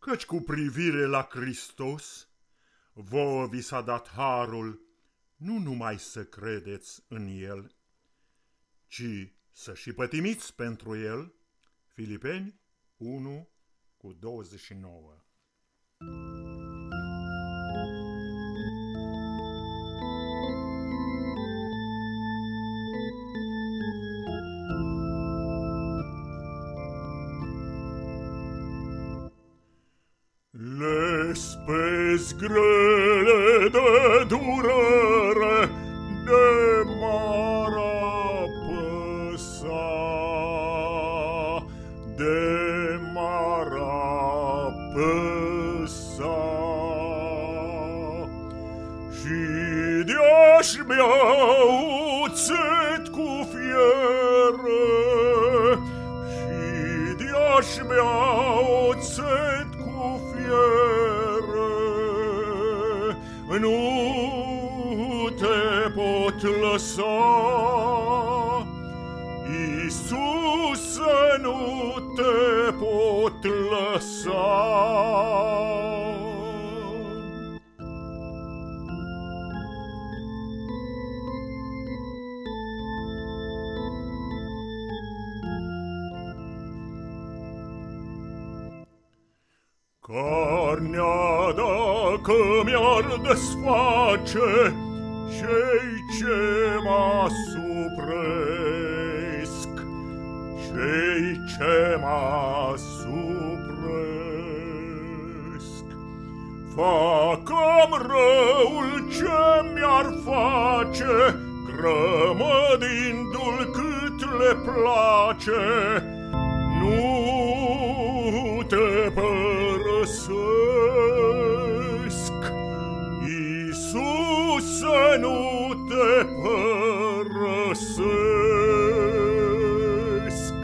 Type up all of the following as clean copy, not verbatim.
Căci cu privire la Hristos, vouă vi s-a dat harul nu numai să credeți în El, ci să și pătimiți pentru El. Filipeni 1:29. Le-spezi grele de durere, de m-ar apăsa, de m-ar apăsa. Și de-aș bea oțet cu fiere, și de-aș bea oțet cu fiere, nu te pot lăsa, Iisuse, nu te pot lăsa. Carnea dacă mi-ar desface cei ce mă supresc, cei ce mă supresc, fac-mi răul ce mi-ar face, grămădindu-l cât le place, nu te părăsesc, Iisuse, nu te părăsesc.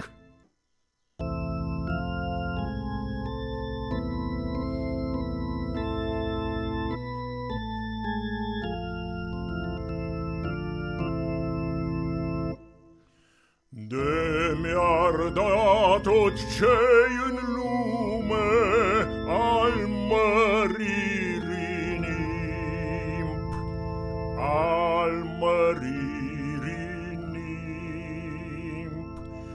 De mi-ar da tot ce-i în lume al măririi nimp, al măririi nimp,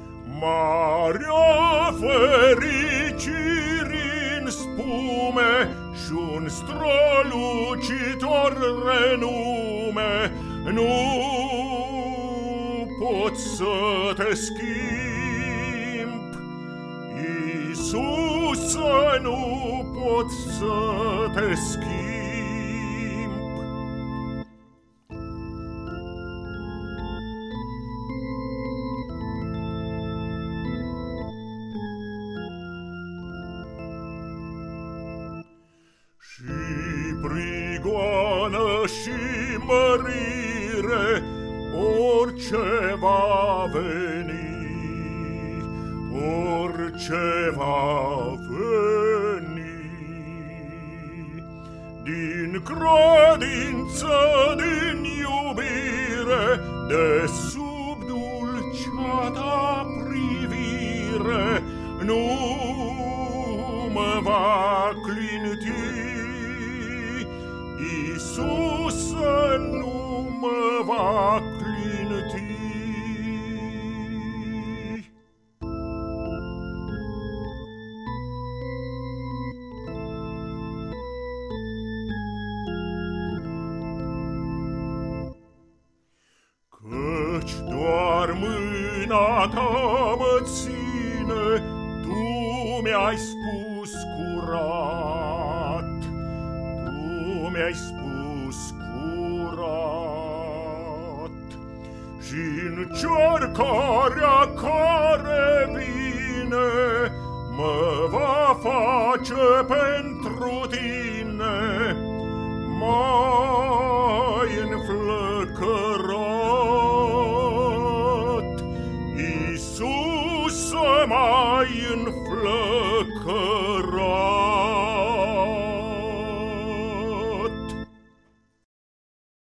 marea fericirii-n spume și-un strălucitor renume, nu pot să te schimb, Iisuse, nu pot să te schimb. Și prigoană și mărire orice va veni, orice va veni, din credință, din iubire, de sub dulcea ta privire, nu mă va clinti, Iisuse, nu mă va clinti. Căci doar mâna ta mă ține, tu mi-ai spus curat, tu mi-ai spus curat, și-n încercarea care vine mă va face pentru tine mai înflăcărat, Iisuse, mai înflăcărat.